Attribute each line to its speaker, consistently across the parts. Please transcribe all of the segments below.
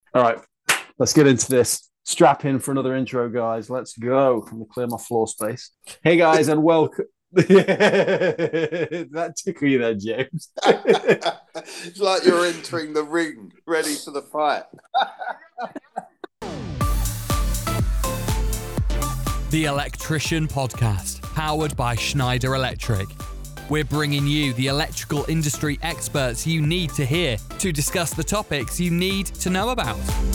Speaker 1: All right, let's get into this. Strap in for another intro, guys. Let's go. I'm gonna clear my floor space. Hey, guys, and welcome. That tickle you there, James.
Speaker 2: It's like you're entering the ring, ready for the fight.
Speaker 3: The Electrician Podcast, powered by Schneider Electric. We're bringing you the electrical industry experts you need to hear to discuss the topics you need to know about.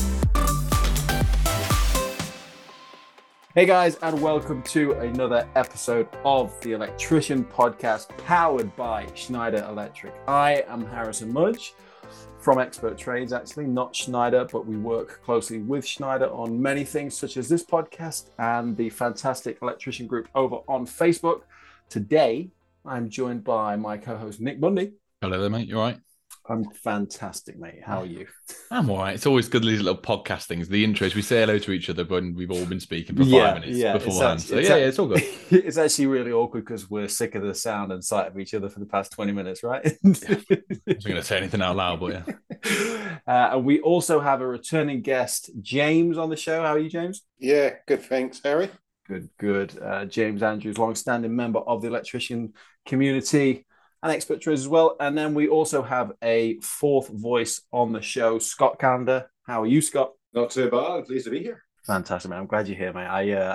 Speaker 1: Hey, guys, and welcome to another episode of the Electrician Podcast, powered by Schneider Electric. I am Harrison Mudge from Expert Trades, actually, not Schneider, but we work closely with Schneider on many things, such as this podcast and the fantastic electrician group over on Facebook. Today, I'm joined by my co-host, Nick Bundy.
Speaker 4: Hello there, mate. You all right?
Speaker 1: I'm fantastic, mate. How are you?
Speaker 4: I'm all right. It's always good, these little podcast things. The intros, we say hello to each other when we've all been speaking for 5 minutes beforehand. It's all good.
Speaker 1: It's actually really awkward because we're sick of the sound and sight of each other for the past 20 minutes, right?
Speaker 4: I wasn't going to say anything out loud, but yeah.
Speaker 1: And we also have a returning guest, James, on the show. How are you, James?
Speaker 2: Yeah, good. Thanks, Harry.
Speaker 1: Good. James Andrews, long-standing member of the electrician community and Expert Trades as well. And then we also have a fourth voice on the show, Scott Calendar. How are you, Scott?
Speaker 2: Not too bad. Pleased to be here.
Speaker 1: Fantastic, man. I'm glad you're here, mate.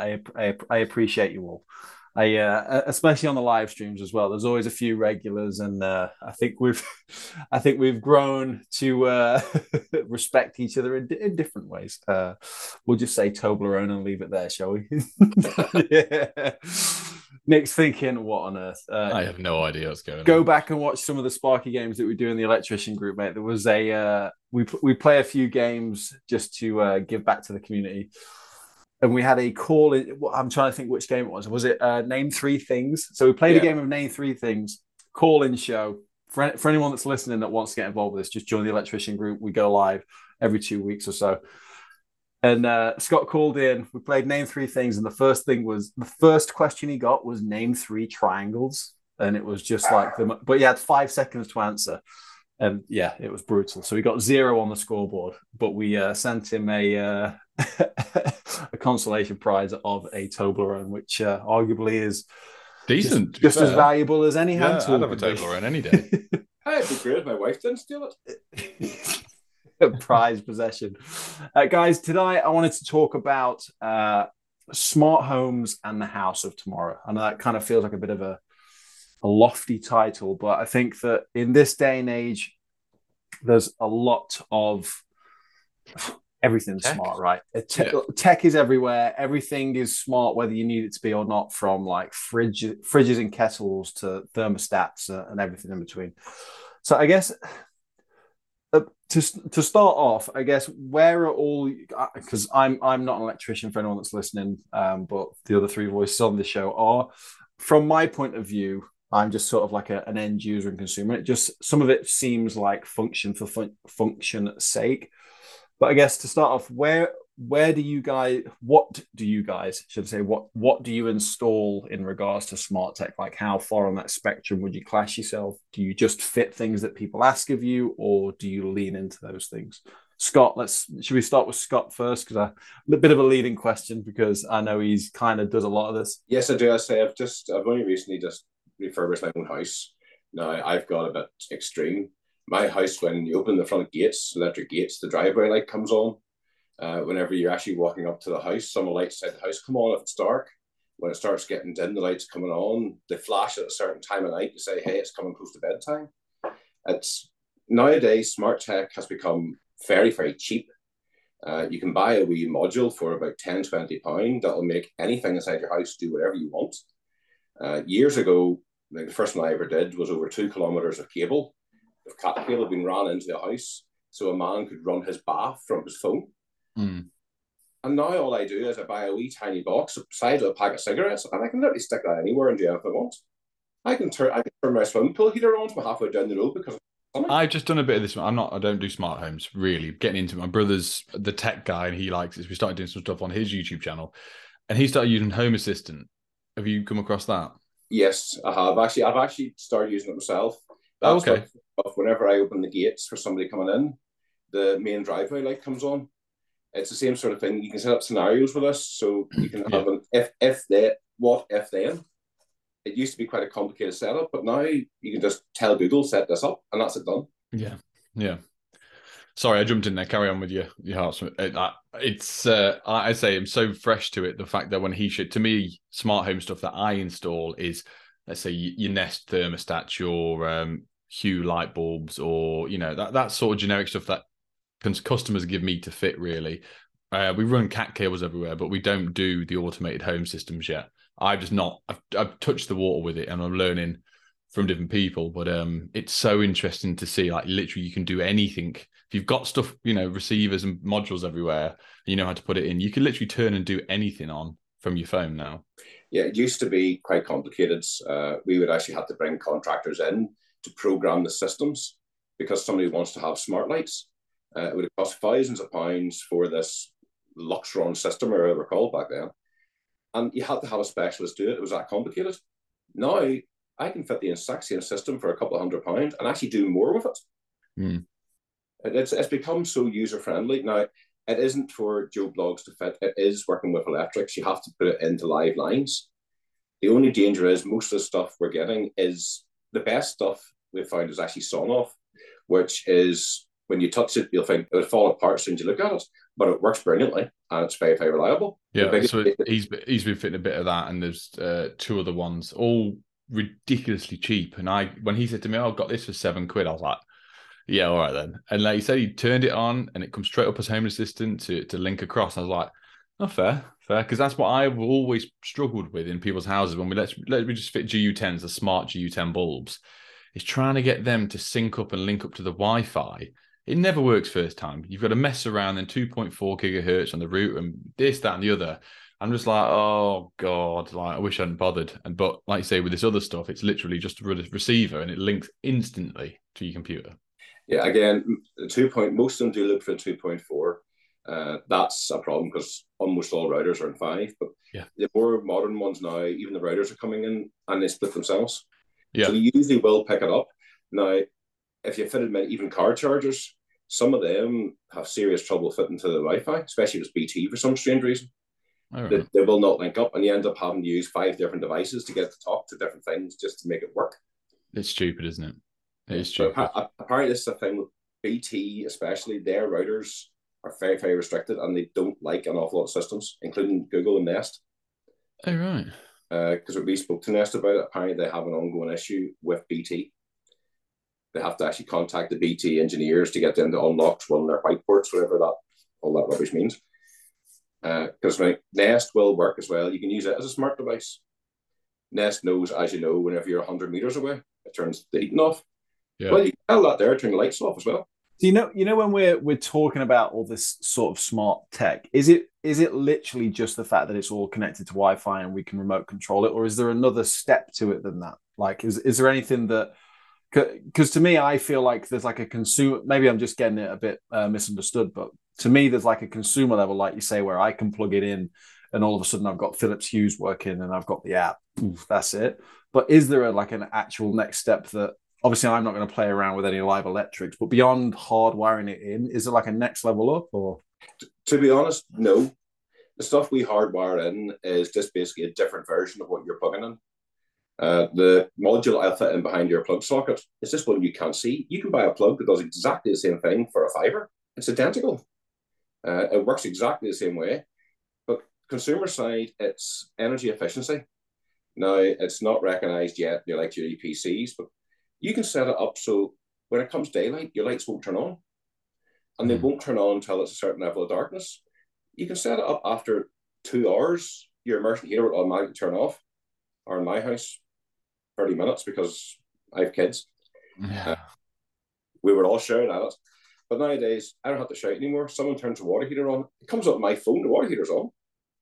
Speaker 1: I appreciate you all. Especially on the live streams as well. There's always a few regulars, and I think we've grown to respect each other in different ways. We'll just say Toblerone and leave it there, shall we? Yeah. Nick's thinking, what on earth?
Speaker 4: I have no idea what's going on.
Speaker 1: Go back and watch some of the Sparky games that we do in the electrician group, mate. There was we play a few games just to give back to the community. And we had a call in. I'm trying to think which game it was. Was it Name Three Things? So we played a game of Name Three Things, call in show. For anyone that's listening that wants to get involved with this, just join the electrician group. We go live every 2 weeks or so. And Scott called in. We played Name Three Things. And the first question he got was Name Three Triangles. And it was just like, but he had 5 seconds to answer. And yeah, it was brutal. So he got 0 on the scoreboard, but we sent him a consolation prize of a Toblerone, which arguably is
Speaker 4: decent,
Speaker 1: just as valuable as any hand tool.
Speaker 4: I'd have a Toblerone any day.
Speaker 2: Hey, it'd be great if my wife didn't steal it.
Speaker 1: Prize possession. Guys, tonight I wanted to talk about smart homes and the house of tomorrow. I know that kind of feels like a bit of a lofty title, but I think that in this day and age, there's a lot of everything's smart, right? Tech is everywhere. Everything is smart, whether you need it to be or not, from like fridges and kettles to thermostats and everything in between. So I guess to start off, I guess where are all, because I'm not an electrician for anyone that's listening, but the other three voices on the show are. From my point of view, I'm just sort of like an end user and consumer. It just, some of it seems like function for function's sake. But I guess to start off, what do you guys, should I say, what do you install in regards to smart tech? Like, how far on that spectrum would you class yourself? Do you just fit things that people ask of you, or do you lean into those things? Scott, should we start with Scott first? Because a bit of a leading question, because I know he's kind of does a lot of this.
Speaker 5: Yes, I do. I say I've only recently just refurbished my own house. Now I've got a bit extreme. My house, when you open the front gates, electric gates, the driveway light comes on. Whenever you're actually walking up to the house, some of the lights inside the house come on if it's dark. When it starts getting dim, the lights coming on. They flash at a certain time of night to say, hey, it's coming close to bedtime. It's nowadays, smart tech has become very, very cheap. You can buy a wee module for about £10-20 that'll make anything inside your house do whatever you want. Years ago, like the first one I ever did was over 2 kilometers of cable. The cat cable had been ran into the house so a man could run his bath from his phone.
Speaker 4: Mm.
Speaker 5: And now all I do is I buy a wee tiny box beside a pack of cigarettes, and I can literally stick that anywhere and do anything I want. I can turn my swimming pool heater on from halfway down the road because
Speaker 4: I've just done a bit of this. I don't do smart homes really. Getting into my brother's the tech guy, and he likes this. We started doing some stuff on his YouTube channel, and he started using Home Assistant. Have you come across that?
Speaker 5: Yes, I have. I've actually started using it myself.
Speaker 4: Okay.
Speaker 5: Whenever I open the gates for somebody coming in, the main driveway light comes on. It's the same sort of thing. You can set up scenarios with this, so you can have an if they, what if then. It used to be quite a complicated setup, but now you can just tell Google set this up, and that's it done.
Speaker 4: Yeah. Sorry, I jumped in there. Carry on with your hearts. It's I say I'm so fresh to it. The fact that when to me, smart home stuff that I install is, let's say, your Nest thermostats, your Hue light bulbs, or that sort of generic stuff that customers give me to fit. Really, we run cat cables everywhere, but we don't do the automated home systems yet. I've touched the water with it, and I'm learning from different people. But it's so interesting to see, like, literally you can do anything. If you've got stuff, receivers and modules everywhere, and you know how to put it in, you can literally turn and do anything on from your phone now.
Speaker 5: Yeah, it used to be quite complicated. We would actually have to bring contractors in to program the systems, because somebody wants to have smart lights. It would have cost thousands of pounds for this Luxron system, or whatever it called back then. And you had to have a specialist do it. It was that complicated. Now I can fit the exact same system for a couple of £100 and actually do more with it. It's become so user-friendly. Now, it isn't for Joe Blogs to fit. It is working with electrics. You have to put it into live lines. The only danger is most of the stuff we're getting is the best stuff we've found is actually sawn-off, which is when you touch it, you'll think it would fall apart as soon as you look at it, but it works brilliantly and it's very, very reliable.
Speaker 4: Yeah, so he's been fitting a bit of that, and there's two other ones, all ridiculously cheap. And when he said to me, "Oh, I've got this for £7," I was like, yeah, all right then. And like he said, he turned it on and it comes straight up as Home Assistant to link across. And I was like, oh, fair, because that's what I've always struggled with in people's houses when let me just fit GU10s, the smart GU10 bulbs, is trying to get them to sync up and link up to the Wi-Fi. It never works first time. You've got to mess around, then 2.4 gigahertz on the router and this, that, and the other. I'm just like, oh God, like I wish I hadn't bothered. But like you say, with this other stuff, it's literally just a receiver and it links instantly to your computer.
Speaker 5: Yeah, again, most of them do look for 2.4. That's a problem because almost all routers are in 5. But the more modern ones now, even the routers are coming in and they split themselves. Yeah. So they usually will pick it up. Now, if you fitted even car chargers, some of them have serious trouble fitting to the Wi-Fi, especially if it's BT for some strange reason. Right. They will not link up, and you end up having to use 5 different devices to get to talk to different things just to make it work.
Speaker 4: It's stupid, isn't it? It is stupid.
Speaker 5: Apparently, this is a thing with BT, especially. Their routers are very, very restricted, and they don't like an awful lot of systems, including Google and Nest.
Speaker 4: Oh, right.
Speaker 5: Because we spoke to Nest about it. Apparently, they have an ongoing issue with BT. They have to actually contact the BT engineers to get them to unlock one of their white ports, whatever all that rubbish means. Because Nest will work as well. You can use it as a smart device. Nest knows, as you know, whenever you're 100 meters away, it turns the heating off. Yeah. Well, you can tell that there, turn the lights off as well.
Speaker 1: So you know when we're talking about all this sort of smart tech, is it literally just the fact that it's all connected to Wi-Fi and we can remote control it, or is there another step to it than that? Like, is there anything that? Because to me, I feel like there's like a consumer. Maybe I'm just getting it a bit misunderstood, but to me, there's like a consumer level, like you say, where I can plug it in, and all of a sudden I've got Philips Hue's working, and I've got the app. Oof, that's it. But is there an actual next step that? Obviously, I'm not going to play around with any live electrics, but beyond hardwiring it in, is there like a next level up? Or
Speaker 5: to be honest, no. The stuff we hardwire in is just basically a different version of what you're plugging in. The module I'll fit in behind your plug socket is just one you can't see. You can buy a plug that does exactly the same thing for a fibre. It's identical. It works exactly the same way. But consumer side, it's energy efficiency. Now, it's not recognised yet, like your EPCs, but you can set it up so when it comes daylight, your lights won't turn on. And they won't turn on until it's a certain level of darkness. You can set it up after 2 hours, your immersion heater will automatically turn off. Or in my house, 30 minutes because I have kids. Yeah. We were all shouting at it. But nowadays, I don't have to shout anymore. Someone turns the water heater on. It comes up on my phone, the water heater's on.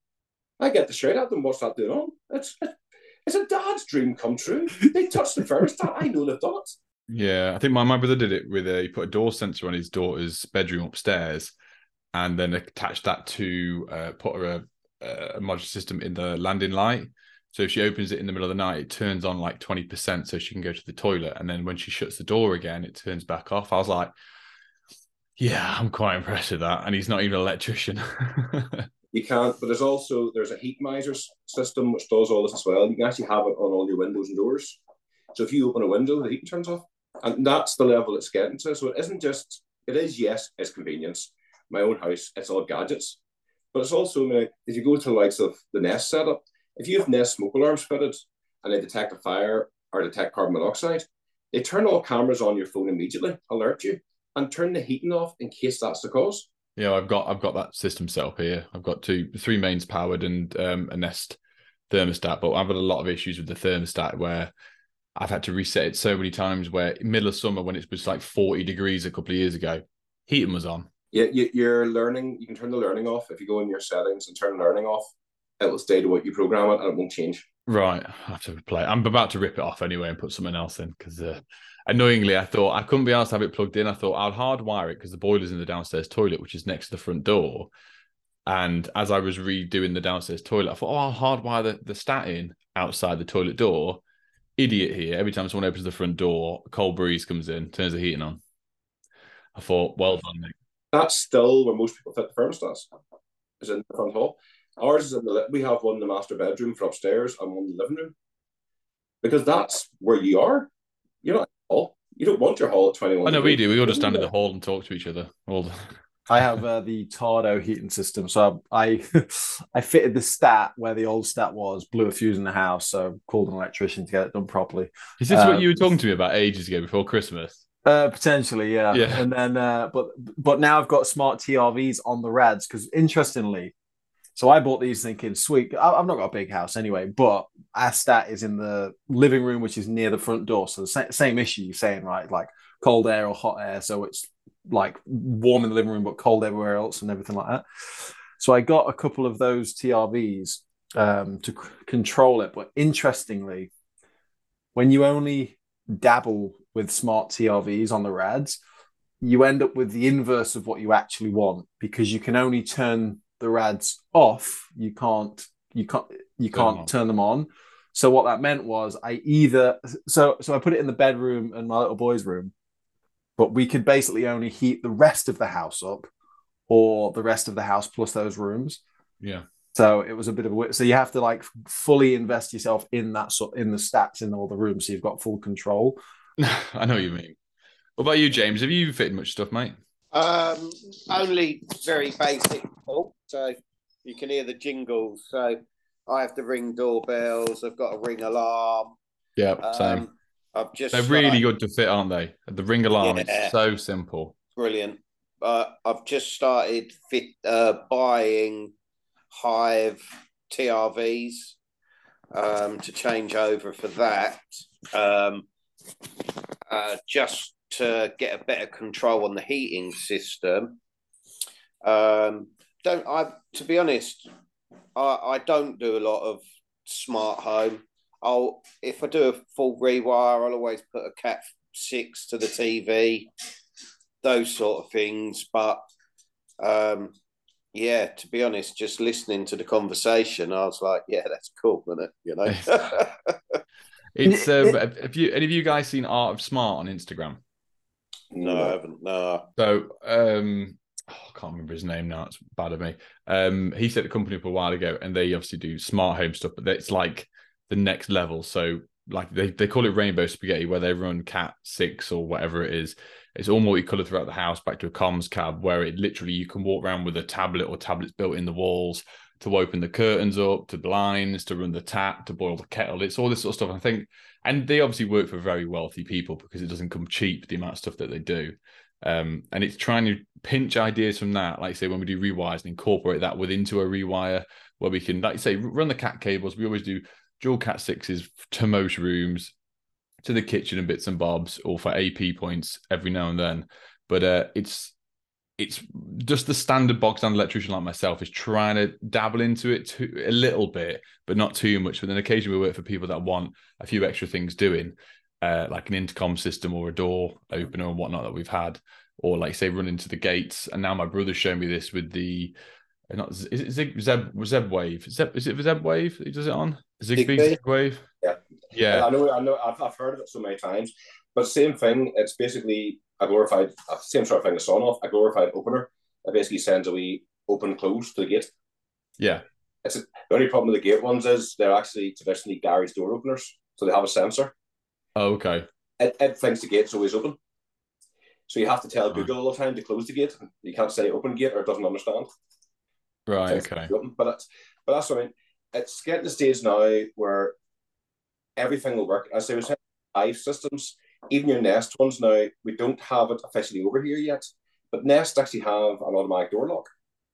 Speaker 5: I get to shout at them, what's that doing on? It's a dad's dream come true. They touched the thermostat. I know they've done it.
Speaker 4: Yeah, I think my brother did it with he put a door sensor on his daughter's bedroom upstairs and then attached that to put a modular system in the landing light. So if she opens it in the middle of the night, it turns on like 20% so she can go to the toilet. And then when she shuts the door again, it turns back off. I was like, Yeah, I'm quite impressed with that. And he's not even an electrician.
Speaker 5: You can't, but there's a heat miser system which does all this as well. You can actually have it on all your windows and doors. So if you open a window, the heat turns off. And that's the level it's getting to. So it isn't just, it is, yes, it's convenience. My own house, it's all gadgets. But it's also, if you go to the likes of the Nest setup, if you have Nest smoke alarms fitted and they detect a fire or detect carbon monoxide, they turn all cameras on your phone immediately, alert you, and turn the heating off in case that's the cause.
Speaker 4: Yeah, I've got that system set up here. I've got three mains powered and a Nest thermostat, but I've had a lot of issues with the thermostat where I've had to reset it so many times where in the middle of summer when it was like 40 degrees a couple of years ago, heating was on.
Speaker 5: Yeah, you're learning. You can turn the learning off. If you go in your settings and turn learning off, it will stay to what you program it and it won't change.
Speaker 4: Right, I have to replay. I'm about to rip it off anyway and put something else in because annoyingly, I thought I couldn't be asked to have it plugged in. I thought I'd hardwire it because the boiler's in the downstairs toilet, which is next to the front door. And as I was redoing the downstairs toilet, I thought, I'll hardwire the stat in outside the toilet door. Idiot here. Every time someone opens the front door, a cold breeze comes in, turns the heating on. I thought, well done, Nick.
Speaker 5: That's still where most people fit the thermostats, is in the front hall. Ours is we have one in the master bedroom for upstairs and one in the living room. Because that's where you are. You're not in the hall. You don't want your hall at 21.
Speaker 4: I know we do. We all just stand in the hall and talk to each other.
Speaker 1: I have the Tardo heating system. So I fitted the stat where the old stat was, blew a fuse in the house. So called an electrician to get it done properly.
Speaker 4: Is this what you were talking to me about ages ago before Christmas?
Speaker 1: Potentially, yeah. And then, but now I've got smart TRVs on the rads because interestingly, so I bought these thinking, sweet, I've not got a big house anyway, but our stat is in the living room, which is near the front door. So the same issue you're saying, right? Like cold air or hot air. So it's like warm in the living room, but cold everywhere else and everything like that. So I got a couple of those TRVs to control it. But interestingly, when you only dabble with smart TRVs on the rads, you end up with the inverse of what you actually want because you can only turn the rads off. You can't turn them on. So what that meant was I put it in the bedroom and my little boy's room, but we could basically only heat the rest of the house up or the rest of the house plus those rooms.
Speaker 4: Yeah.
Speaker 1: So it was a bit of a, so you have to like fully invest yourself in that in the stats in all the rooms. So you've got full control.
Speaker 4: I know what you mean. What about you, James? Have you fitted much stuff, mate?
Speaker 2: Only very basic. So you can hear the jingles. So I have the Ring doorbells. I've got a Ring alarm.
Speaker 4: Yeah, same.
Speaker 2: They're
Speaker 4: really good to fit, aren't they? The Ring alarm, it's so simple.
Speaker 2: Brilliant. I've just started buying Hive TRVs to change over for that. Just to get a better control on the heating system. To be honest, I don't do a lot of smart home. If I do a full rewire, I'll always put a Cat 6 to the TV, those sort of things. But yeah, to be honest, just listening to the conversation, I was like, yeah, that's cool, isn't it? You know.
Speaker 4: It's have you guys seen Art of Smart on Instagram?
Speaker 2: No, I haven't. No.
Speaker 4: So I can't remember his name now. It's bad of me. He set a company up a while ago, and they obviously do smart home stuff, but it's like the next level. So like they call it rainbow spaghetti, where they run Cat 6 or whatever it is. It's all multicolored throughout the house, back to a comms cab, where it literally you can walk around with a tablet or tablets built in the walls to open the curtains up, to blinds, to run the tap, to boil the kettle. It's all this sort of stuff. I think, and they obviously work for very wealthy people because it doesn't come cheap, the amount of stuff that they do. And it's trying to pinch ideas from that, like say when we do rewires and incorporate that into a rewire where we can, like you say, run the Cat cables. We always do dual Cat 6s to most rooms, to the kitchen and bits and bobs, or for AP points every now and then. But it's just the standard box standard electrician like myself is trying to dabble into it a little bit, but not too much. But then occasionally we work for people that want a few extra things doing, like an intercom system or a door opener and whatnot that we've had, or like say run into the gates. And now my brother's showing me this with the Zeb Wave. Is it Zeb Wave he does it on? Zigbee Wave?
Speaker 5: Yeah. I know. I've heard of it so many times. But same thing, it's basically a glorified, same sort of thing as sawn off, a glorified opener that basically sends a wee open close to the gate.
Speaker 4: Yeah.
Speaker 5: The only problem with the gate ones is they're actually traditionally garage door openers, so they have a sensor.
Speaker 4: Oh, okay.
Speaker 5: It thinks the gate's always open. So you have to tell Google all the time to close the gate. You can't say open gate or it doesn't understand.
Speaker 4: Right, okay.
Speaker 5: But that's what I mean. It's getting to the stage now where everything will work. As I was saying, Hive systems, even your Nest ones now, we don't have it officially over here yet. But Nest actually have an automatic door lock.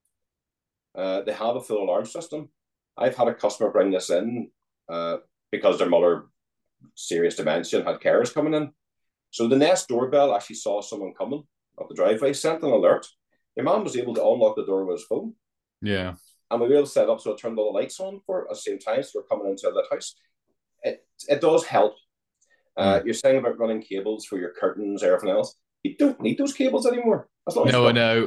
Speaker 5: They have a full alarm system. I've had a customer bring this in because their mother, serious dementia, had carers coming in. So the Nest doorbell actually saw someone coming up the driveway, sent an alert. Your man was able to unlock the door with his phone.
Speaker 4: Yeah.
Speaker 5: And we were able to set up so it turned all the lights on for at the same time, so we're coming into that house. It does help. You're saying about running cables for your curtains, everything else. You don't need those cables anymore.
Speaker 4: No, I know.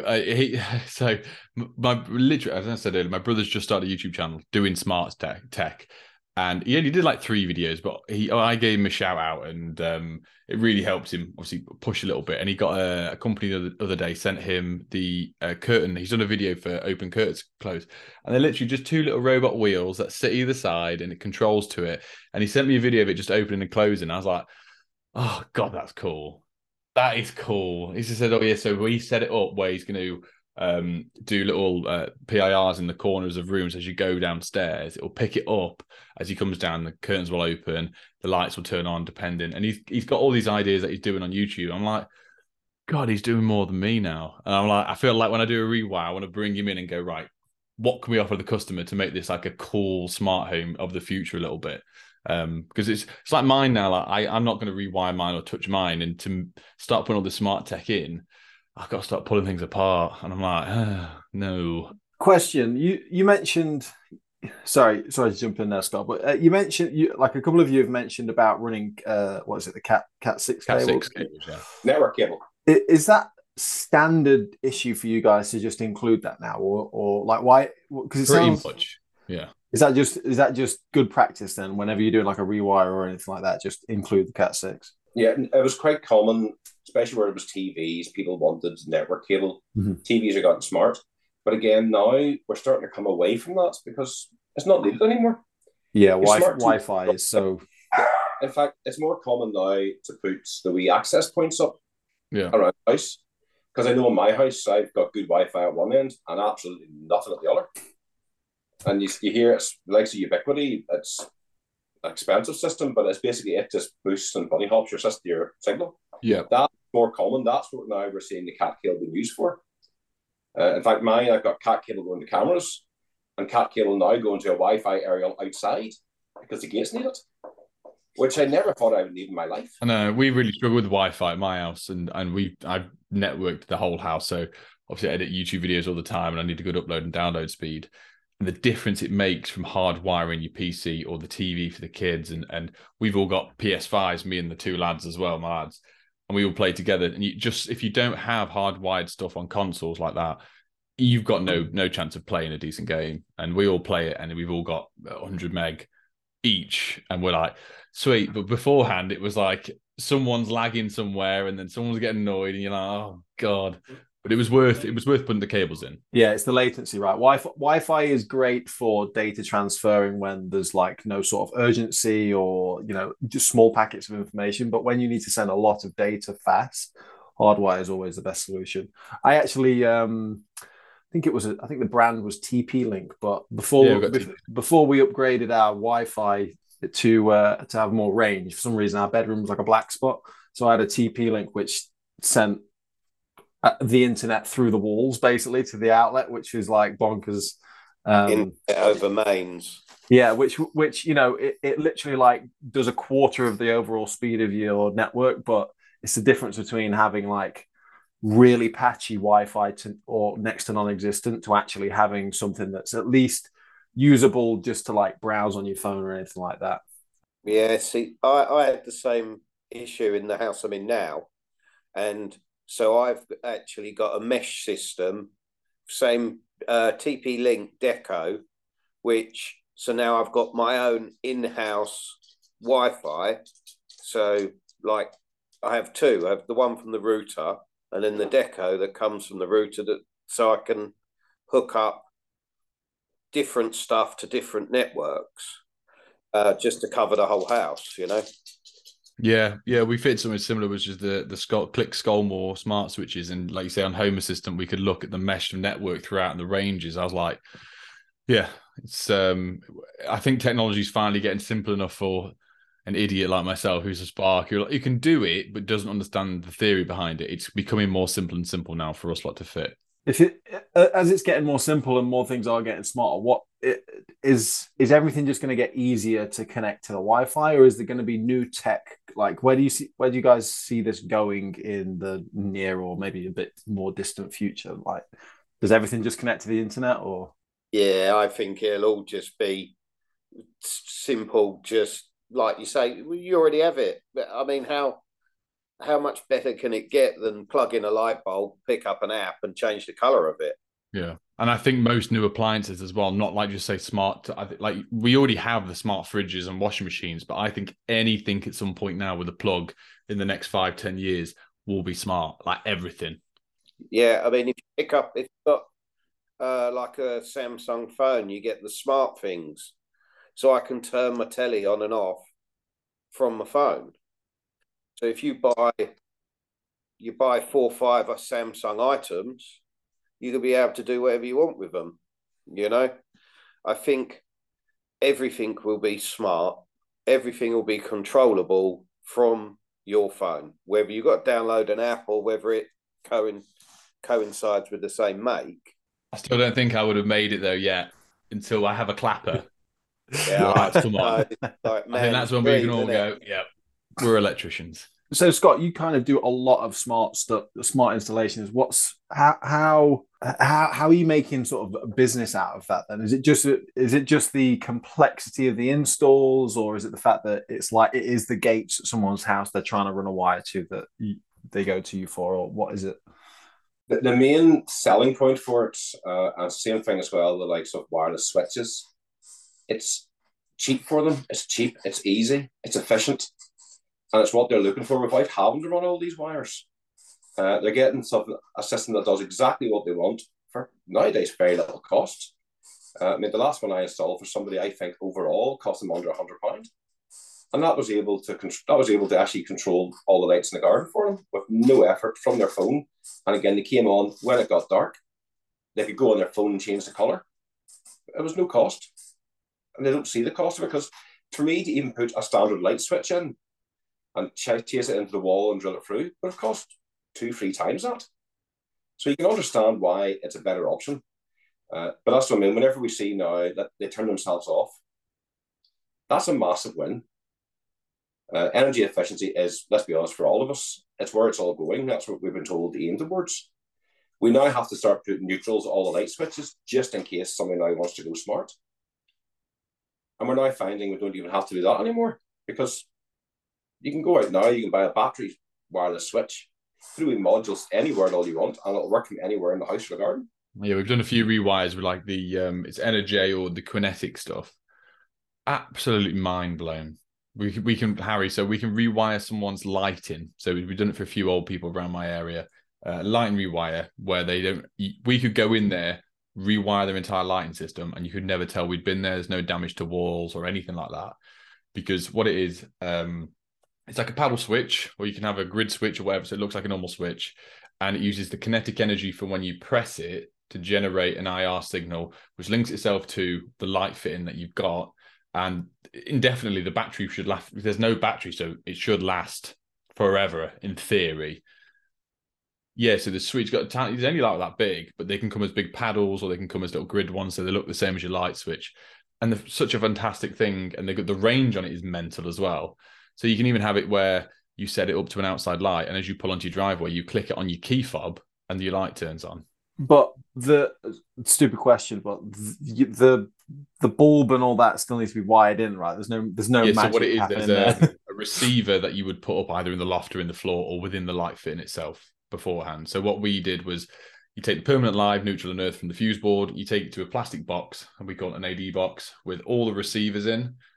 Speaker 4: So literally, as I said earlier, my brother's just started a YouTube channel doing smart tech. And he only did like 3 videos, but I gave him a shout out, and it really helps him obviously push a little bit. And he got a company the other day sent him the curtain. He's done a video for open curtains close, and they're literally just 2 little robot wheels that sit either side, and it controls to it. And he sent me a video of it just opening and closing. I was like, oh God, that's cool. That is cool. He just said, oh yeah, so we set it up where he's going to do little PIRs in the corners of rooms as you go downstairs. It will pick it up as he comes down. The curtains will open, the lights will turn on, depending. And he's got all these ideas that he's doing on YouTube. I'm like, God, he's doing more than me now. And I'm like, I feel like when I do a rewire, I want to bring him in and go, right, what can we offer the customer to make this like a cool smart home of the future a little bit? Because it's like mine now. Like I'm not going to rewire mine or touch mine, and to start putting all the smart tech in, I've got to start pulling things apart, and I'm like, no.
Speaker 1: Question: You mentioned, sorry to jump in there, Scott, but you mentioned like a couple of you have mentioned about running what is it, the Cat 6 cable?
Speaker 4: Cat 6 cables, yeah.
Speaker 5: Network cable.
Speaker 1: Is that standard issue for you guys to just include that now, or like why? Because it
Speaker 4: pretty
Speaker 1: sounds
Speaker 4: much, yeah.
Speaker 1: Is that just good practice then? Whenever you're doing like a rewire or anything like that, just include the Cat 6.
Speaker 5: Yeah, it was quite common, especially where it was TVs. People wanted network cable. Mm-hmm. TVs are gotten smart, but again, now we're starting to come away from that because it's not needed anymore.
Speaker 1: Yeah, Wi-Fi is so.
Speaker 5: In fact, it's more common now to put the wee access points up around the house, because I know in my house I've got good Wi-Fi at one end and absolutely nothing at the other. And you hear it's the likes of Ubiquiti. It's an expensive system, but it's basically it just boosts and bunny hops your signal.
Speaker 4: Yeah,
Speaker 5: that's more common. That's what now we're seeing the cat cable being used for. In fact, I've got cat cable going to cameras, and cat cable now going to a Wi-Fi aerial outside because the gates need it, which I never thought I would need in my life.
Speaker 4: I know we really struggle with Wi-Fi at my house, and I've networked the whole house, so obviously I edit YouTube videos all the time, and I need a good upload and download speed. And the difference it makes from hardwiring your PC or the TV for the kids, and we've all got PS5s, me and the 2 lads as well, my lads, and we all play together. And if you don't have hardwired stuff on consoles like that, you've got no chance of playing a decent game. And we all play it, and we've all got 100 meg each, and we're like, sweet. But beforehand, it was like someone's lagging somewhere, and then someone's getting annoyed, and you're like, oh God. But it was worth putting the cables in.
Speaker 1: Yeah, it's the latency, right? Wi-Fi is great for data transferring when there's like no sort of urgency or just small packets of information. But when you need to send a lot of data fast, hardwire is always the best solution. I actually I think the brand was TP-Link, but before we upgraded our Wi-Fi to have more range, for some reason our bedroom was like a black spot, so I had a TP-Link which sent the internet through the walls basically to the outlet, which is like bonkers.
Speaker 2: Over mains.
Speaker 1: Yeah, which it literally like does a quarter of the overall speed of your network, but it's the difference between having like really patchy Wi-Fi or next to non-existent to actually having something that's at least usable just to like browse on your phone or anything like that.
Speaker 2: Yeah, see, I had the same issue in the house I'm in now, and so I've actually got a mesh system, same TP-Link Deco, so now I've got my own in-house Wi-Fi. So like I have two. I have the one from the router, and then the deco that comes from the router, so I can hook up different stuff to different networks, just to cover the whole house.
Speaker 4: Yeah, we fit something similar, which is the Click Skolmore smart switches, and like you say on Home Assistant, we could look at the mesh network throughout the ranges. I was like, yeah, it's I think technology is finally getting simple enough for an idiot like myself who's a spark who can do it but doesn't understand the theory behind it. It's becoming more simple and simple now for us lot to fit.
Speaker 1: If it as it's getting more simple and more things are getting smarter, is everything just going to get easier to connect to the Wi-Fi, or is there going to be new tech? Like, where do you guys see this going in the near or maybe a bit more distant future? Like, does everything just connect to the internet, or?
Speaker 2: Yeah, I think it'll all just be simple, just like you say. You already have it. I mean, how much better can it get than plug in a light bulb, pick up an app, and change the color of it?
Speaker 4: Yeah, and I think most new appliances as well, not like just say smart. Like we already have the smart fridges and washing machines, but I think anything at some point now with a plug in the next 5-10 years will be smart. Like everything.
Speaker 2: Yeah, I mean, if you've got like a Samsung phone, you get the smart things, so I can turn my telly on and off from my phone. So if you buy 4 or 5 Samsung items, you can be able to do whatever you want with them. I think everything will be smart. Everything will be controllable from your phone, whether you've got to download an app or whether it coincides with the same make.
Speaker 4: I still don't think I would have made it there yet until I have a clapper.
Speaker 2: Yeah,
Speaker 4: Lights come on.
Speaker 2: like,
Speaker 4: I think that's when we can all go, yeah, we're electricians.
Speaker 1: So Scott, you kind of do a lot of smart stuff, smart installations. How are you making sort of a business out of that then? Is it just the complexity of the installs, or is it the fact that it is the gates at someone's house they're trying to run a wire to that they go to you for, or what is it?
Speaker 5: The main selling point for it, and same thing as well, the likes of wireless switches, it's cheap for them. It's cheap, it's easy, it's efficient, and it's what they're looking for without having to run all these wires. They're getting a system that does exactly what they want for nowadays very little cost. I mean, the last one I installed for somebody, I think overall cost them under £100, and that was able to actually control all the lights in the garden for them with no effort from their phone. And again, they came on when it got dark. They could go on their phone and change the color. It was no cost, and they don't see the cost of it, because for me to even put a standard light switch in and chase it into the wall and drill it through would have cost 2-3 times that. So you can understand why it's a better option. But that's what I mean. Whenever we see now that they turn themselves off, that's a massive win. Energy efficiency is, let's be honest, for all of us, it's where it's all going. That's what we've been told to aim towards. We now have to start putting neutrals on all the light switches just in case somebody now wants to go smart. And we're now finding we don't even have to do that anymore, because you can go out now, you can buy a battery wireless switch, through modules anywhere and all you want, and it'll work from anywhere in the house or the garden.
Speaker 4: Yeah, we've done a few rewires with like the it's Energy or the Kinetic stuff. Absolutely mind blown. We can, Harry, so we can rewire someone's lighting. So we've done it for a few old people around my area. Lighting rewire where we could go in there, rewire their entire lighting system, and you could never tell we'd been there. There's no damage to walls or anything like that, because what it is, it's like a paddle switch, or you can have a grid switch or whatever, so it looks like a normal switch, and it uses the kinetic energy from when you press it to generate an IR signal, which links itself to the light fitting that you've got, and indefinitely the battery should last. There's no battery, so it should last forever in theory. Yeah, so the switch it's only like that big, but they can come as big paddles or they can come as little grid ones, so they look the same as your light switch. And they're such a fantastic thing, and the range on it is mental as well. So you can even have it where you set it up to an outside light, and as you pull onto your driveway, you click it on your key fob, and your light turns on.
Speaker 1: But the stupid question, but the bulb and all that still needs to be wired in, right? There's no magic. So what it is,
Speaker 4: there's a receiver that you would put up either in the loft or in the floor or within the light fitting itself beforehand. So what we did was you take the permanent live, neutral and earth from the fuse board, you take it to a plastic box, and we call it an AD box, with all the receivers in.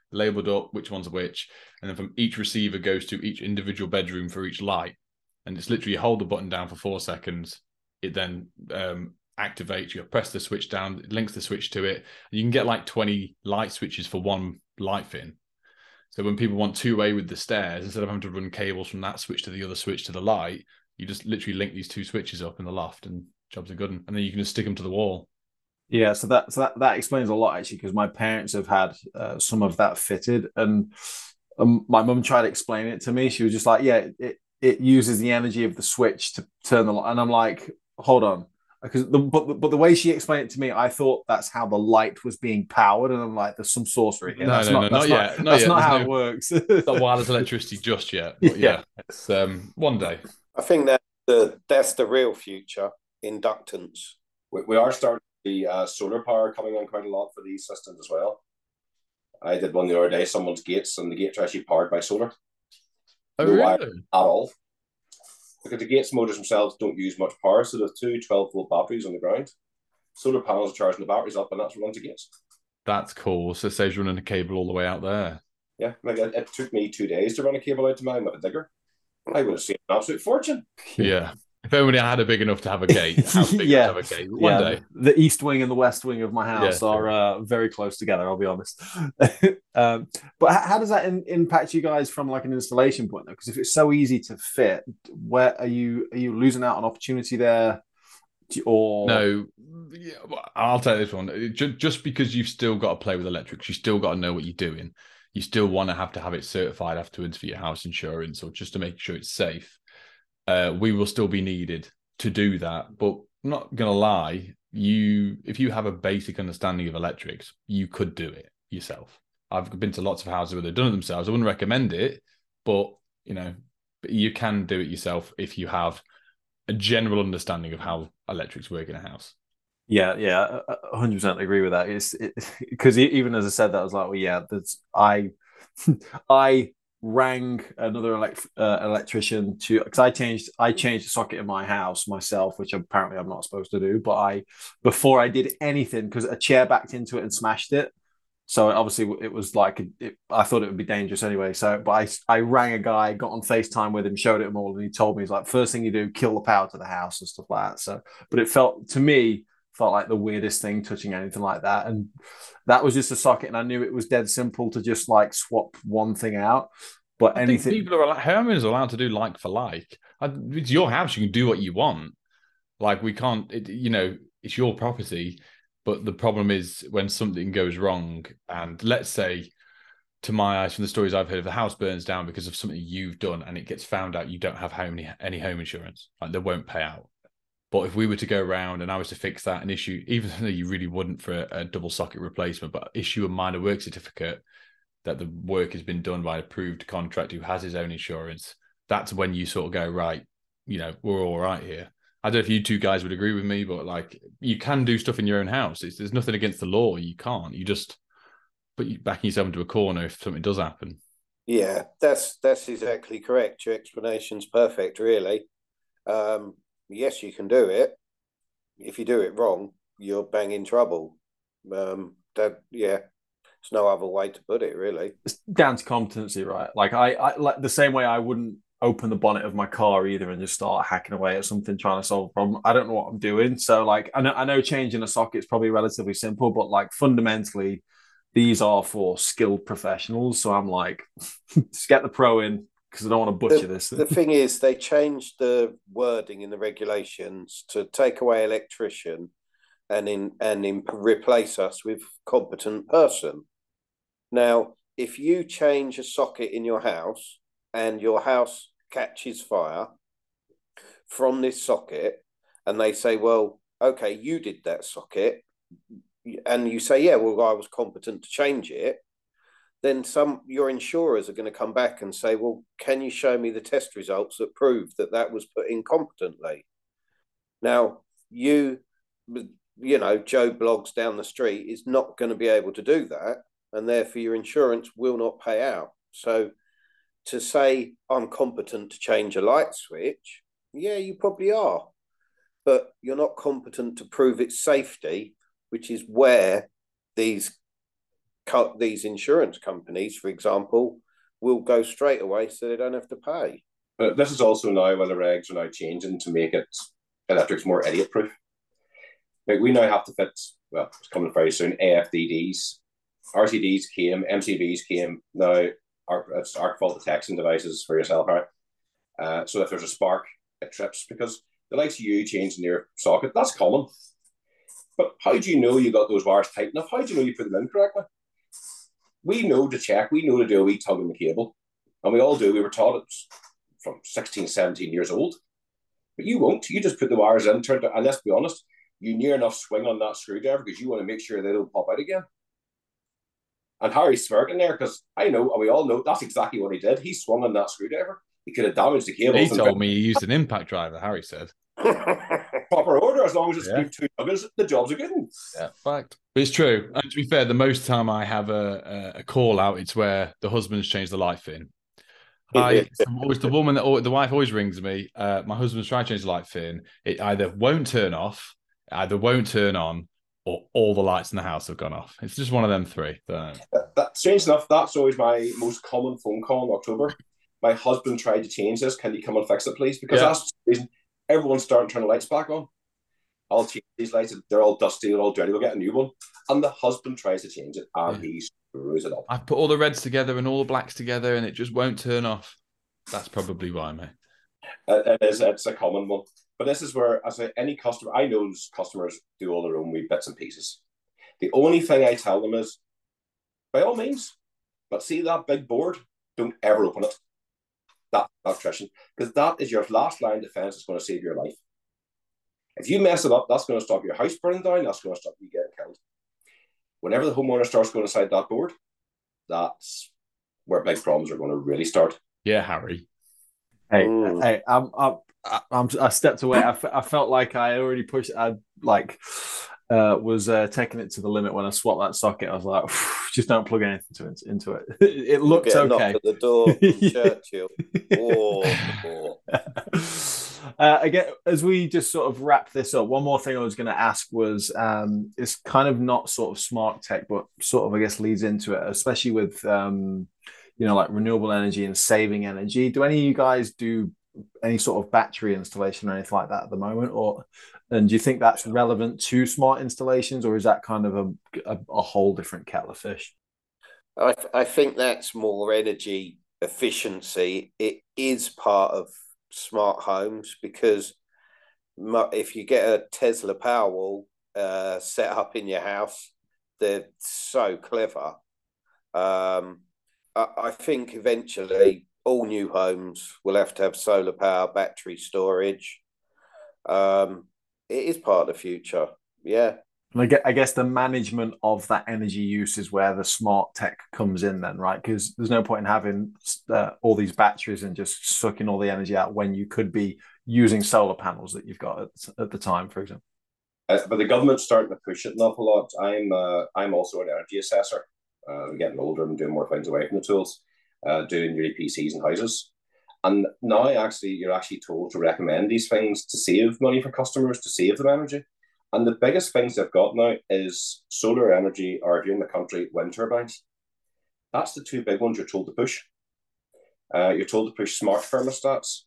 Speaker 4: labeled up which one's which, and then from each receiver goes to each individual bedroom for each light. And it's literally you hold the button down for 4 seconds. It then activates. You press the switch down, it links the switch to it. You can get like 20 light switches for one light fin. So when people want two-way with the stairs, instead of having to run cables from that switch to the other switch to the light, you just literally link these two switches up in the loft, and jobs are good. And then you can just stick them to the wall.
Speaker 1: Yeah, so that explains a lot, actually, because my parents have had some of that fitted, and my mum tried to explain it to me. She was just like, "Yeah, it uses the energy of the switch to turn the light," and I'm like, "Hold on." Because but the way she explained it to me, I thought that's how the light was being powered, and I'm like, "There's some sorcery here."
Speaker 4: Not yet.
Speaker 1: That's not how it works.
Speaker 4: Not wireless electricity just yet. But yeah, it's one day.
Speaker 2: I think that's the real future, inductance.
Speaker 5: We are starting the solar power coming on quite a lot for these systems as well. I did one the other day, someone's gates, and the gates are actually powered by solar.
Speaker 4: Oh,
Speaker 5: no
Speaker 4: really?
Speaker 5: wire at all. Because the gates motors themselves don't use much power, so there's two 12-volt batteries on the ground. Solar panels are charging the batteries up, and that's what runs the gates.
Speaker 4: That's cool. So it saves running a cable all the way out there.
Speaker 5: Yeah, like it took me 2 days to run a cable out to mine with a digger. I would have saved an absolute fortune.
Speaker 4: Yeah. If only I had a big enough to have a gate. House big enough to have a gate. One day.
Speaker 1: The east wing and the west wing of my house are very close together, I'll be honest. But how does that impact you guys from like an installation point, though? Because if it's so easy to fit, where are you losing out on opportunity there? Or
Speaker 4: no, yeah, I'll take this one. Just because you've still got to play with electrics, you still got to know what you're doing. You still want to have it certified afterwards for your house insurance, or just to make sure it's safe. We will still be needed to do that, but I'm not gonna lie, if you have a basic understanding of electrics, you could do it yourself. I've been to lots of houses where they've done it themselves. I wouldn't recommend it, but you can do it yourself if you have a general understanding of how electrics work in a house.
Speaker 1: Yeah, 100% agree with that. It's because even as I said that, I was like, well, yeah, I rang another electrician because I changed the socket in my house myself, which apparently I'm not supposed to do. But before I did anything, because a chair backed into it and smashed it, so obviously it was like I thought it would be dangerous anyway. So, but I rang a guy, got on FaceTime with him, showed it him all, and he told me, he's like, first thing you do, kill the power to the house and stuff like that. So, but it felt like the weirdest thing touching anything like that, and that was just a socket, and I knew it was dead simple to just like swap one thing out. But
Speaker 4: I think people are homeowners are allowed to do like for like. It's your house; you can do what you want. Like we can't, it's your property. But the problem is when something goes wrong, and let's say, to my eyes, from the stories I've heard, if the house burns down because of something you've done, and it gets found out you don't have any home insurance, like they won't pay out. But if we were to go around and I was to fix that and issue, even though you really wouldn't for a double socket replacement, but issue a minor work certificate that the work has been done by an approved contractor who has his own insurance, that's when you sort of go, right, we're all right here. I don't know if you two guys would agree with me, but like you can do stuff in your own house. There's nothing against the law. You can't. You just backing yourself into a corner if something does happen.
Speaker 2: Yeah, that's exactly correct. Your explanation's perfect, really. Yes, you can do it. If you do it wrong, you're bang in trouble. There's no other way to put it, really.
Speaker 1: It's down to competency, right? Like I like the same way I wouldn't open the bonnet of my car either and just start hacking away at something trying to solve a problem. I don't know what I'm doing. So like I know changing a socket is probably relatively simple, but like fundamentally these are for skilled professionals. So I'm like, just get the pro in, because I don't want to butcher this.
Speaker 2: The thing is, they changed the wording in the regulations to take away electrician and replace us with competent person. Now, if you change a socket in your house and your house catches fire from this socket, and they say, well, okay, you did that socket, and you say, yeah, well, I was competent to change it, then your insurers are going to come back and say, well, can you show me the test results that prove that was put in competently? Now, Joe Blogs down the street is not going to be able to do that, and therefore your insurance will not pay out. So to say I'm competent to change a light switch, yeah, you probably are, but you're not competent to prove its safety, which is where these these insurance companies, for example, will go straight away so they don't have to pay.
Speaker 5: But this is also now where the regs are now changing to make it electrics more idiot proof. Like we now have to fit, well, it's coming very soon, AFDDs. RCDs came, MCBs came. Now it's arc fault detection devices for yourself, right? So if there's a spark, it trips, because the likes of you changing your socket, that's common. But how do you know you got those wires tight enough? How do you know you put them in correctly? We know to check, we know to do a wee tug on the cable. And we all do. We were taught it from 16, 17 years old. But you won't. You just put the wires in, turn it, and let's be honest, you near enough swing on that screwdriver because you want to make sure they don't pop out again. And Harry's smirking there because I know, and we all know, that's exactly what he did. He swung on that screwdriver. He could have damaged the cable.
Speaker 4: He told me he used an impact driver, Harry said.
Speaker 5: Proper order, as long as it's two nuggets, the job's a good one.
Speaker 4: Yeah, fact. But it's true. And to be fair, the most time I have a call out, it's where the husband's changed the light fin. The wife always rings me. My husband's trying to change the light fin. It either won't turn off, either won't turn on, or all the lights in the house have gone off. It's just one of them three.
Speaker 5: Strange enough, that's always my most common phone call in October. My husband tried to change this. Can you come and fix it, please? Because that's the reason everyone's starting to turn the lights back on. I'll change these lights. They're all dusty, they're all dirty. We'll get a new one. And the husband tries to change it, and he screws it up.
Speaker 4: I've put all the reds together and all the blacks together, and it just won't turn off. That's probably why, mate.
Speaker 5: It's a common one. But this is where, as any customer, I know customers do all their own wee bits and pieces. The only thing I tell them is, by all means, but see that big board, don't ever open it. That electrician, because that is your last line of defense. It's going to save your life. If you mess it up, that's going to stop your house burning down. That's going to stop you getting killed. Whenever the homeowner starts going inside that board, that's where big problems are going to really start.
Speaker 4: Yeah, Harry.
Speaker 1: Hey, I stepped away. I felt like I already pushed. I was taking it to the limit when I swapped that socket. I was like, just don't plug anything into it. It looked okay.
Speaker 2: At the door from Churchill.
Speaker 1: Again, as we just sort of wrap this up, one more thing I was going to ask was, it's kind of not sort of smart tech, but sort of, I guess, leads into it, especially with, like renewable energy and saving energy. Do any of you guys do any sort of battery installation or anything like that at the moment? And do you think that's relevant to smart installations, or is that kind of a whole different kettle of fish?
Speaker 2: I think that's more energy efficiency. It is part of smart homes, because if you get a Tesla Powerwall set up in your house, they're so clever. I think eventually all new homes will have to have solar power, battery storage. It is part of the future. Yeah.
Speaker 1: And I guess the management of that energy use is where the smart tech comes in then, right? Because there's no point in having all these batteries and just sucking all the energy out when you could be using solar panels that you've got at the time, for example.
Speaker 5: But the government's starting to push it an awful lot. I'm also an energy assessor. I'm getting older and doing more things away from the tools, doing your EPCs and houses. And now you're actually told to recommend these things to save money for customers, to save them energy. And the biggest things they've got now is solar energy, or if you're in the country, wind turbines. That's the two big ones you're told to push. You're told to push smart thermostats.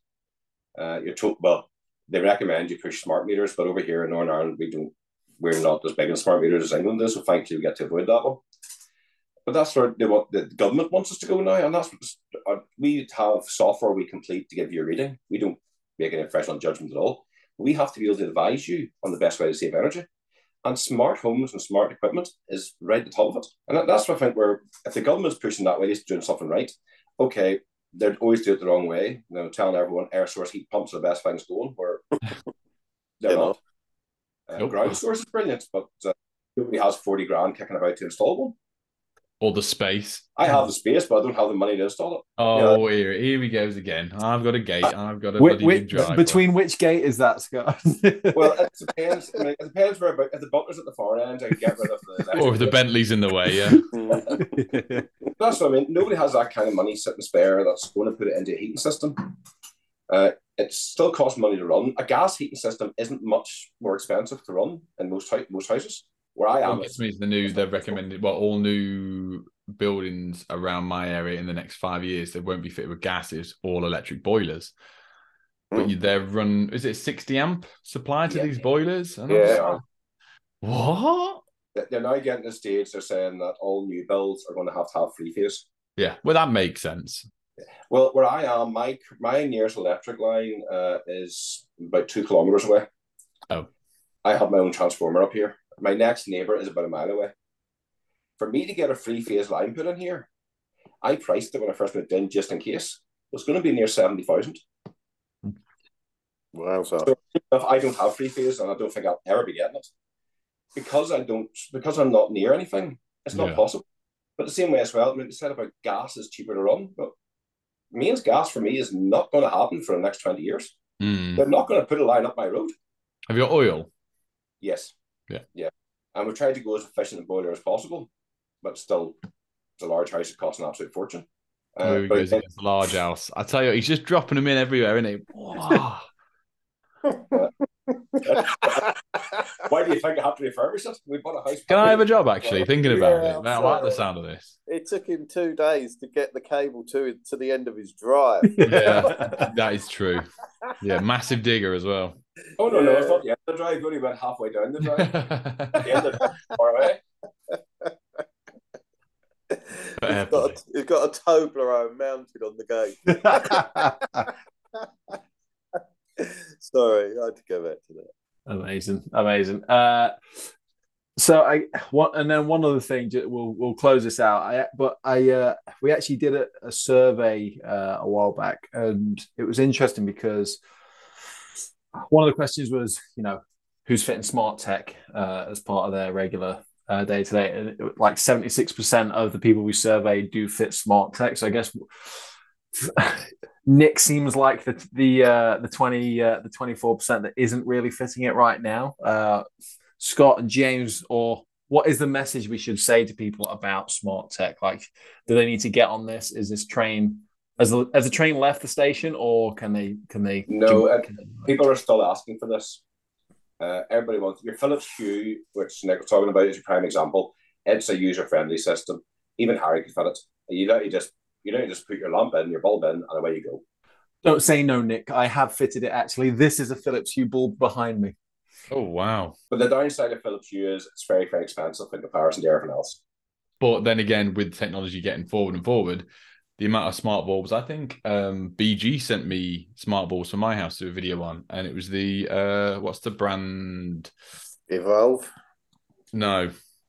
Speaker 5: They recommend you push smart meters, but over here in Northern Ireland, we're not as big in smart meters as England is, so thankfully we get to avoid that one. But that's where the government wants us to go now, and that's what we have software we complete to give you a reading. We don't make any professional judgment at all. We have to be able to advise you on the best way to save energy. And smart homes and smart equipment is right at the top of it. And that's what I think if the government's pushing that way, they're doing something right. Okay, they'd always do it the wrong way. Telling everyone air source heat pumps are the best things going, where they're not. Ground source is brilliant, but nobody has 40 grand kicking about to install one.
Speaker 4: Or the space.
Speaker 5: I have the space, but I don't have the money to install it.
Speaker 4: Oh, here he goes again. I've got a gate. I've got a bloody big driveway.
Speaker 1: Between which gate is that, Scott?
Speaker 5: Well, it depends. It depends where about. If the butler's at the far end, I can get rid of the.
Speaker 4: Or if the Bentley's in the way,
Speaker 5: yeah. That's what I mean. Nobody has that kind of money sitting spare that's going to put it into a heating system. It still costs money to run. A gas heating system isn't much more expensive to run in most houses. Where I am,
Speaker 4: This means they've recommended, well, all new buildings around my area in the next 5 years, they won't be fitted with gases, all electric boilers. But they're run, is it 60 amp supply to these boilers? And what?
Speaker 5: They're now getting to the stage they're saying that all new builds are going to have free phase.
Speaker 4: Yeah, well, that makes sense.
Speaker 5: Well, where I am, my nearest electric line is about 2 kilometers away.
Speaker 4: Oh.
Speaker 5: I have my own transformer up here. My next neighbour is about a mile away. For me to get a free phase line put in here, I priced it when I first moved in just in case. It was going to be near 70,000.
Speaker 2: Wow, so
Speaker 5: if I don't have free phase, and I don't think I'll ever be getting it, because I'm not near anything, it's not possible. But the same way as well, I mean, they said about gas is cheaper to run, but mains gas for me is not going to happen for the next 20 years. They're not going to put a line up my road.
Speaker 4: Have you got oil?
Speaker 5: Yes.
Speaker 4: Yeah.
Speaker 5: And we're trying to go as efficient a boiler as possible, but still, it's a large house. It costs an absolute fortune.
Speaker 4: He goes against a large house. I tell you, he's just dropping them in everywhere, isn't he? Wow.
Speaker 5: Why do you think I have to refurbish it? We bought a house.
Speaker 4: Can I have a job, actually, thinking about it? I like the sound of this.
Speaker 2: It took him 2 days to get the cable to the end of his drive.
Speaker 4: Yeah, that is true. Yeah, massive digger as well.
Speaker 5: Oh, no, it's not the end of the drive. We only went halfway down the drive. The end of the far away.
Speaker 2: He's got a Toblerone mounted on the gate. Sorry, I had to go back to that.
Speaker 1: Amazing. And then one other thing, we'll close this out. We actually did a survey a while back, and it was interesting because one of the questions was, who's fitting smart tech as part of their regular day to day, and like 76% of the people we surveyed do fit smart tech. So I guess Nick seems like the 24% that isn't really fitting it right now. Scott and James, or what is the message we should say to people about smart tech? Like, do they need to get on this? Is this train has the train left the station, or can they?
Speaker 5: No, people are still asking for this. Everybody wants your Philips Hue, which Nick was talking about, is a prime example. It's a user-friendly system. Even Harry can fit it. You don't just put your lamp in, your bulb in, and away you go.
Speaker 1: Don't say no, Nick. I have fitted it, actually. This is a Philips Hue bulb behind me.
Speaker 4: Oh, wow.
Speaker 5: But the downside of Philips Hue is it's very, very expensive in comparison to everything else.
Speaker 4: But then again, with technology getting forward and forward, the amount of smart bulbs, I think BG sent me smart bulbs for my house to do a video on, and it was the, what's the brand?
Speaker 2: Evolve?
Speaker 4: No.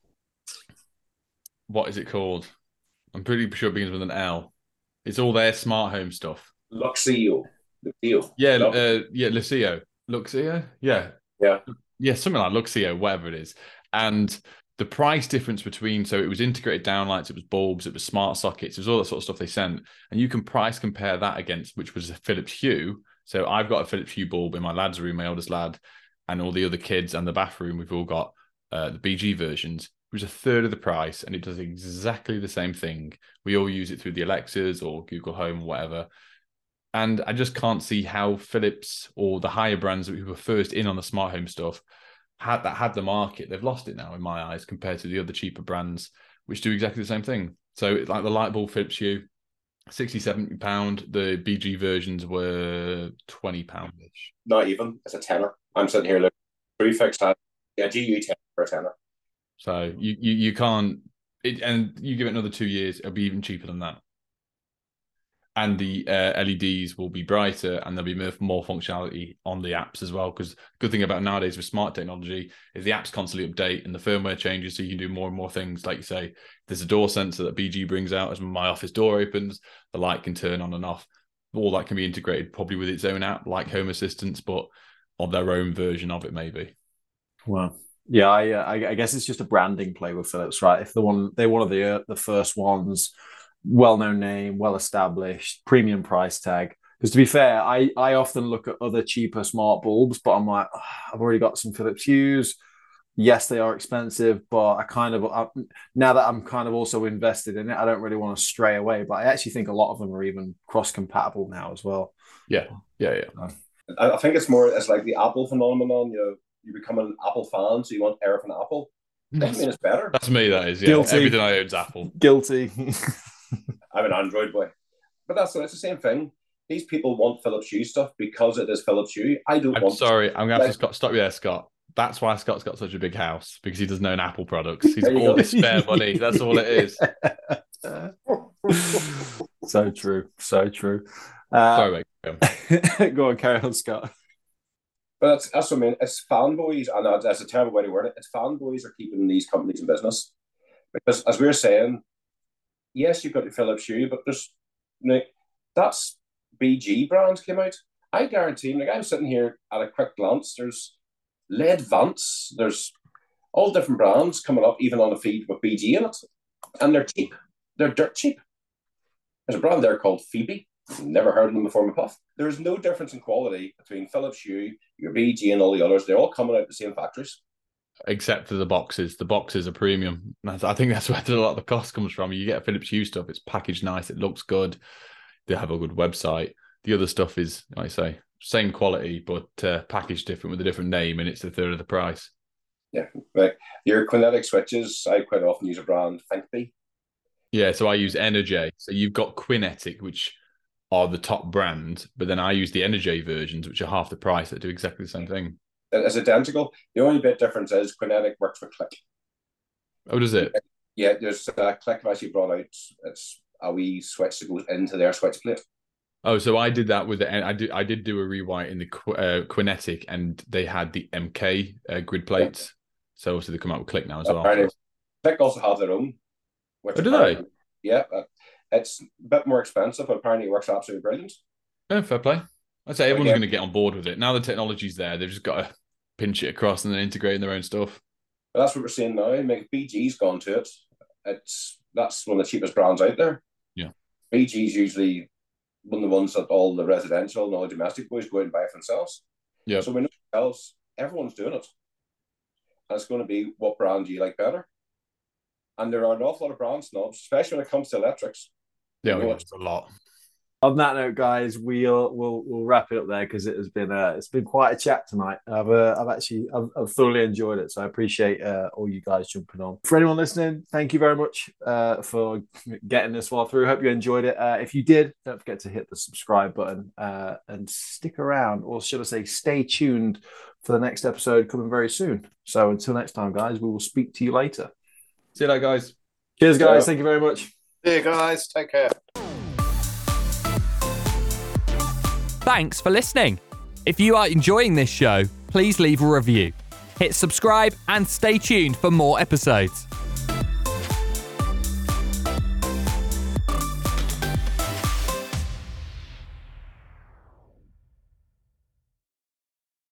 Speaker 4: What is it called? I'm pretty sure it begins with an L. It's all their smart home stuff.
Speaker 5: Luxio.
Speaker 4: Yeah, Luxio. Luxio? Yeah. Yeah, something like Luxio, whatever it is. And the price difference between, so it was integrated downlights, it was bulbs, it was smart sockets, it was all that sort of stuff they sent. And you can price compare that against, which was a Philips Hue. So I've got a Philips Hue bulb in my lad's room, my oldest lad, and all the other kids and the bathroom, we've all got the BG versions. It was a third of the price, and it does exactly the same thing. We all use it through the Alexas or Google Home or whatever. And I just can't see how Philips or the higher brands that we were first in on the smart home stuff had the market. They've lost it now in my eyes compared to the other cheaper brands, which do exactly the same thing. So like the light bulb Philips Hue, £60-70. The BG versions were £20-ish.
Speaker 5: Not even. It's a tenner. I'm sitting here looking prefix that. Yeah, GU 10 for a tenner.
Speaker 4: So you can't, and you give it another 2 years, it'll be even cheaper than that. And the LEDs will be brighter, and there'll be more functionality on the apps as well. Because the good thing about nowadays with smart technology is the apps constantly update and the firmware changes, so you can do more and more things. Like you say, there's a door sensor that BG brings out as my office door opens, the light can turn on and off. All that can be integrated probably with its own app, like Home Assistants, but on their own version of it, maybe.
Speaker 1: Wow. Yeah, I guess it's just a branding play with Philips, right? If they're one of the first ones, well-known name, well-established, premium price tag. Because to be fair, I often look at other cheaper smart bulbs, but I'm like, I've already got some Philips Hues. Yes, they are expensive, but now that I'm kind of also invested in it, I don't really want to stray away. But I actually think a lot of them are even cross-compatible now as well.
Speaker 4: Yeah.
Speaker 5: I think it's like the Apple phenomenon. You become an Apple fan, so you want everything Apple. Doesn't mean it's better.
Speaker 4: That's me, that is. Yeah.
Speaker 1: Guilty.
Speaker 4: Everything I own's Apple.
Speaker 1: Guilty.
Speaker 5: I'm an Android boy. But it's the same thing. These people want Philips Hue stuff because it is Philips Hue. I don't
Speaker 4: I'm
Speaker 5: want.
Speaker 4: sorry. I'm going to have to stop you there, Scott. That's why Scott's got such a big house, because he doesn't own Apple products. He's
Speaker 5: There you
Speaker 4: all
Speaker 5: go.
Speaker 4: this spare money. That's all it is.
Speaker 1: So true. So true.
Speaker 4: Sorry, mate.
Speaker 1: Go on, carry on, Scott.
Speaker 5: But that's what I mean. It's fanboys, and that's a terrible way to word it. It's fanboys are keeping these companies in business. Because as we were saying, yes, you've got your Philips Hue, but that's BG brands came out. I guarantee, I'm sitting here at a quick glance, there's LED Vance, there's all different brands coming up, even on the feed with BG in it. And they're cheap. They're dirt cheap. There's a brand there called Phoebe. Never heard of them before, my puff. There's no difference in quality between Philips Hue, your BG, and all the others. They're all coming out of the same factories.
Speaker 4: Except for the boxes. The boxes are premium. I think that's where a lot of the cost comes from. You get Philips Hue stuff, it's packaged nice, it looks good. They have a good website. The other stuff is, like I say, same quality, but packaged different with a different name, and it's a third of the price.
Speaker 5: Yeah, right. Your Quinetic switches, I quite often use a brand, Thinkbee.
Speaker 4: Yeah, so I use Energy. So you've got Quinetic, which are the top brand, but then I use the Energy versions, which are half the price, that do exactly the same thing.
Speaker 5: It's identical. The only bit difference is Quinetic works with Click.
Speaker 4: Oh, does it?
Speaker 5: Yeah, there's Click have actually brought out, it's a wee switch that goes into their switch plate.
Speaker 4: Oh, so I did that with the. I did do a rewrite in the Quinetic, and they had the MK grid plates. So obviously they come out with Click now as well.
Speaker 5: Apparently, Click also have their own. Which
Speaker 4: do they?
Speaker 5: Yeah, it's a bit more expensive, but apparently it works absolutely brilliant.
Speaker 4: Yeah, fair play. I'd say everyone's going to get on board with it. Now the technology's there, they've just got to pinch it across and then integrate in their own stuff.
Speaker 5: But that's what we're seeing now. BG's gone to it. That's one of the cheapest brands out there.
Speaker 4: Yeah.
Speaker 5: BG's usually one of the ones that all the residential and all the domestic boys go out and buy for themselves.
Speaker 4: Yeah.
Speaker 5: So we know else, everyone's doing it. And it's going to be, what brand do you like better? And there are an awful lot of brand snobs, especially when it comes to electrics.
Speaker 4: Yeah, it's a lot.
Speaker 1: On that note, guys, we'll wrap it up there, because it has been it's been quite a chat tonight. I've thoroughly enjoyed it, so I appreciate all you guys jumping on. For anyone listening, thank you very much for getting this far through. Hope you enjoyed it. If you did, don't forget to hit the subscribe button and stick around, or should I say, stay tuned for the next episode coming very soon. So until next time, guys, we will speak to you later.
Speaker 4: See you later, guys.
Speaker 1: Cheers, guys. Thank you very much.
Speaker 2: See you guys. Take care.
Speaker 3: Thanks for listening. If you are enjoying this show, please leave a review. Hit subscribe and stay tuned for more episodes.